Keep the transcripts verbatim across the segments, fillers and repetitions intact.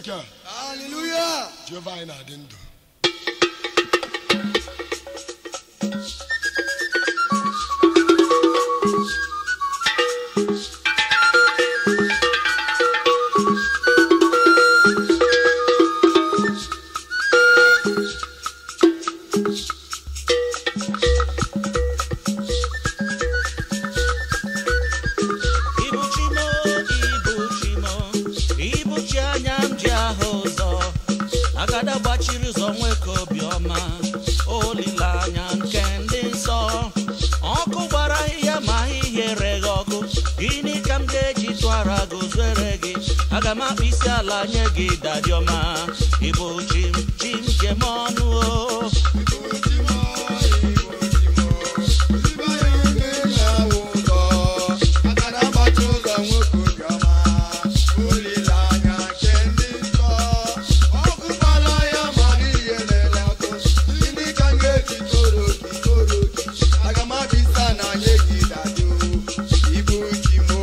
Chineke. Hallelujah. Jehovah ina dindo. Agama pisala nyegi dadioma ibo chim chim jemonu o ibo chimo ibo chimo iba yenge na ugo agana bachuza nwoko jama ulila nya kendi so okubala ya mari yelela ko ini kange kitoro kitoro agama pisana nyegi dadio ibo chimo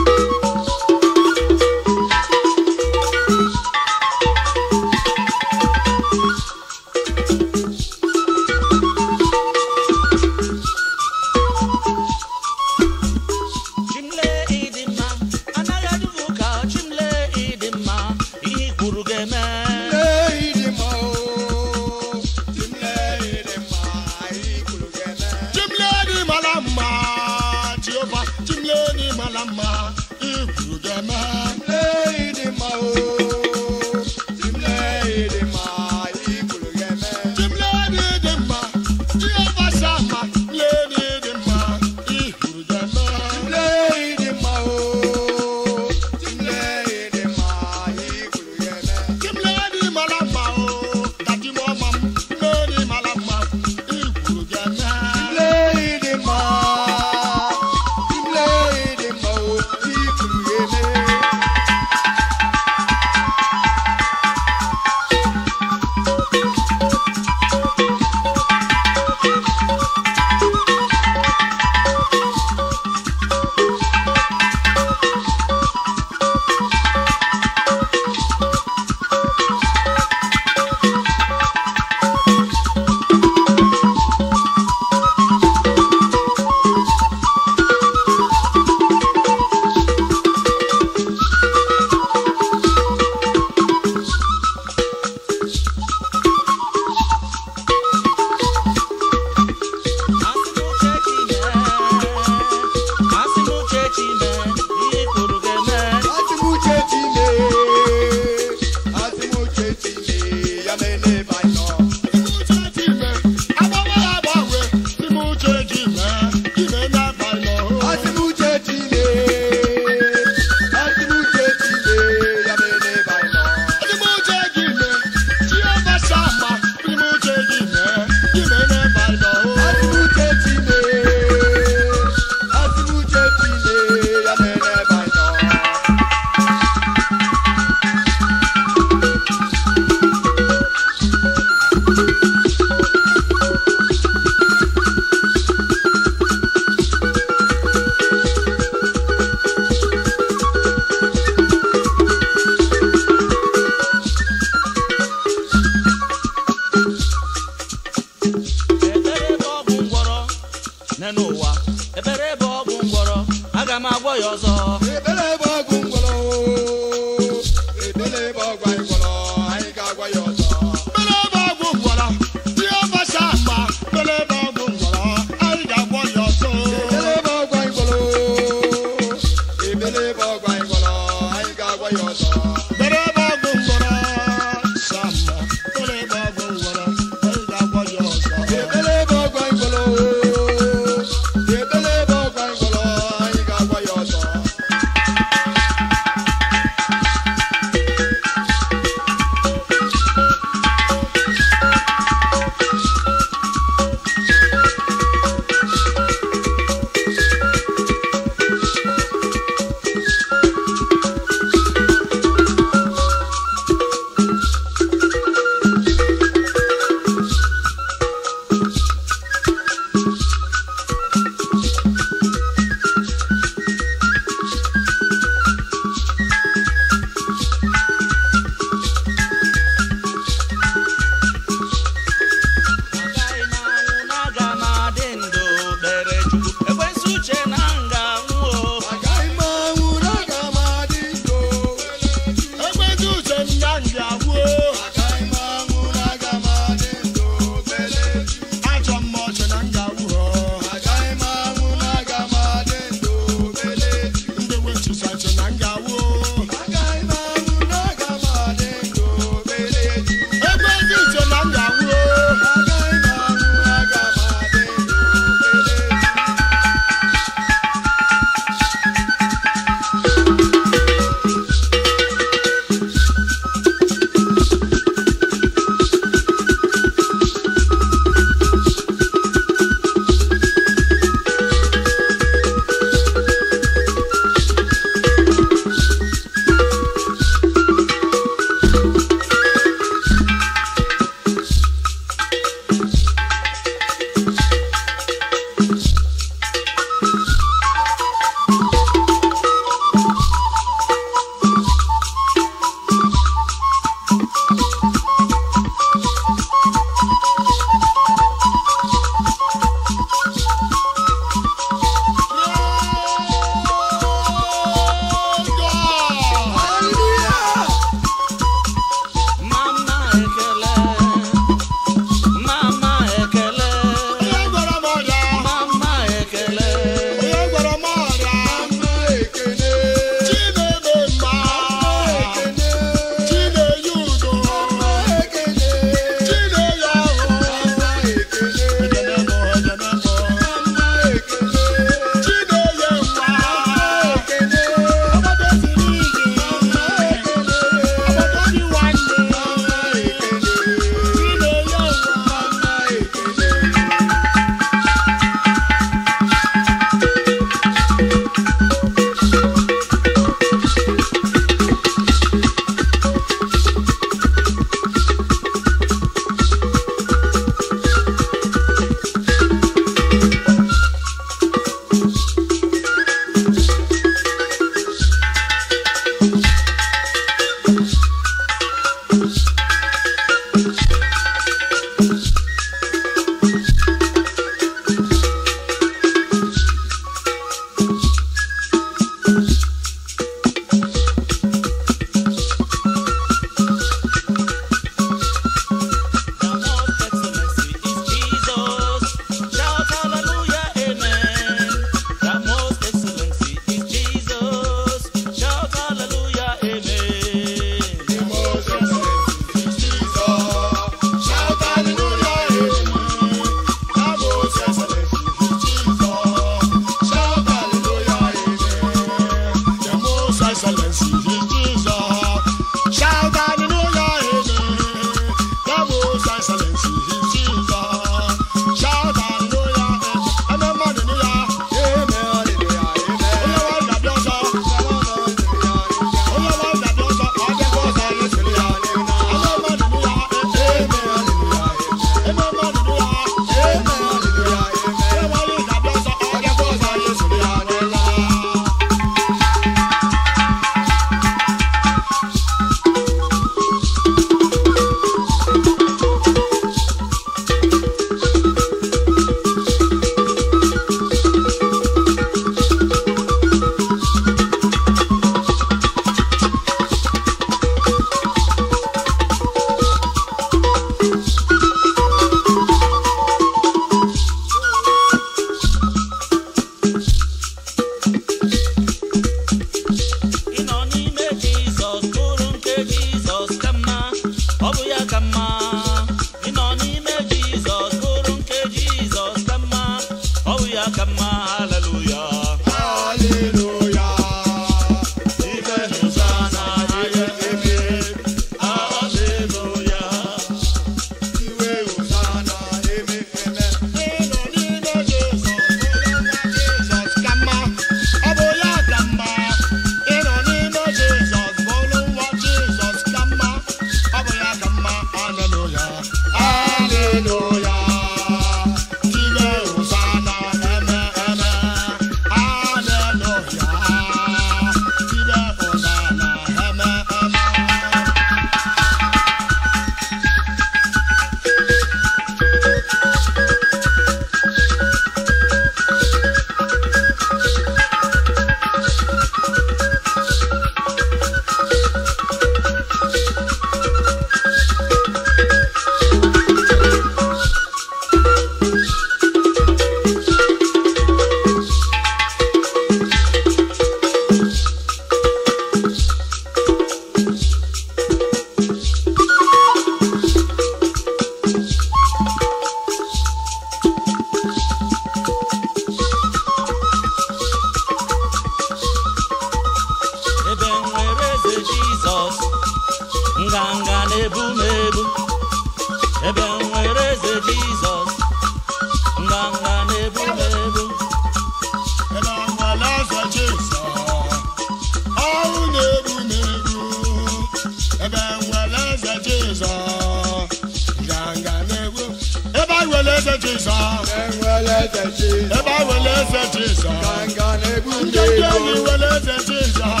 nganga na-ebu m ebu ebe nwere eze Jizọs nganga na-ebu m ebu ebe nwere eze Jizọs ọrụ na-ebu m ebu ebe nwere eze Jizọs nganga na-ebu ebe nwere eze Jizọs ebe nwere eze Jizọs nganga na-ebu m ebu nwere eze Jizọs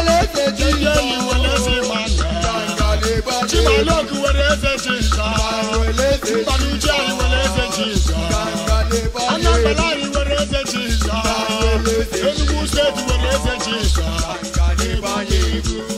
Chimaloku were eze Jizọs Mbanuji anyị were eze Jizọs Anambra anyị were eze Jizọs Enugu steeti were eze Jizọs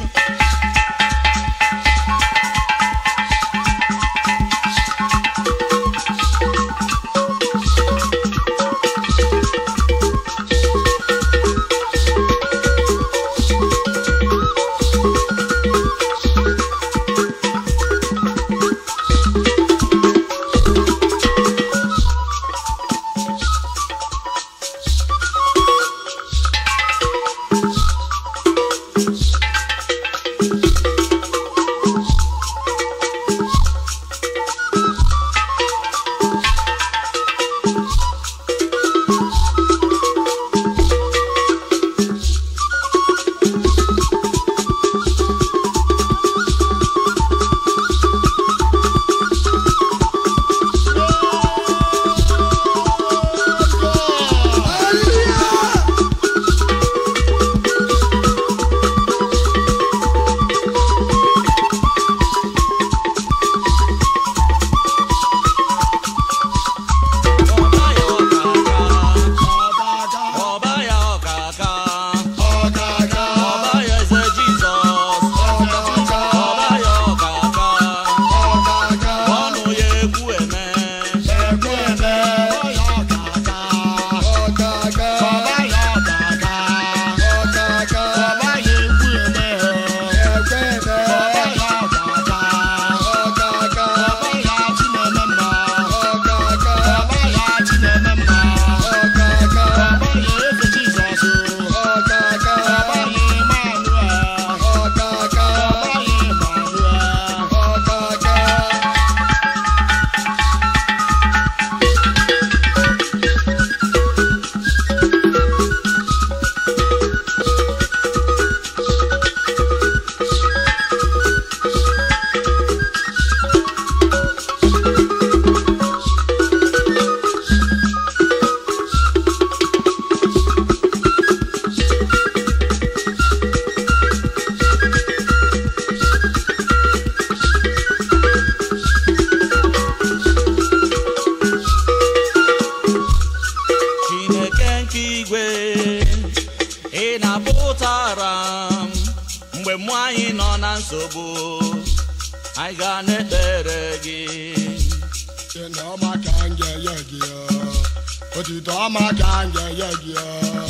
I got it better again. You know my can't get you, but you don't my can't get you.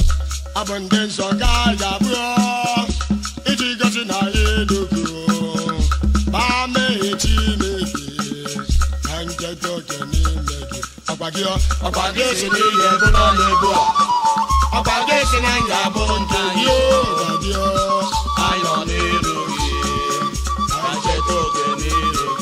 Abundance of Gaia, bro. It is got in a head to grow. Bame, Chimney, and get talking in the Apagia, Apagation in the Bonambo. Apagation and Gabon to you, I don't need you. I get talking in the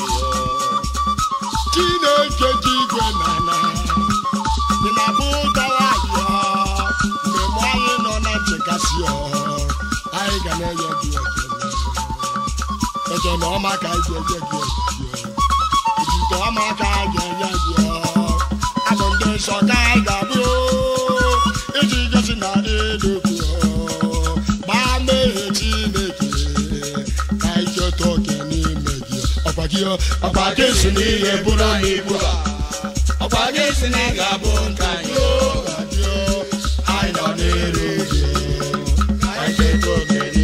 Chineke jigwe nana Di na buta wa yo Me mwaye no na chekasi yo Ai gane ye di ekele Eke no maka ye ye ye Iji to maka ye ye ye Abonde so kai gabu Iji gesi na eluku Ba me Chineke Kai yo toke ni megi Opagio Opagesi ni ye bura ni bura Opagesi ni gabon kanyo Gadio I know neru I say toke ni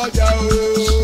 ọjà o.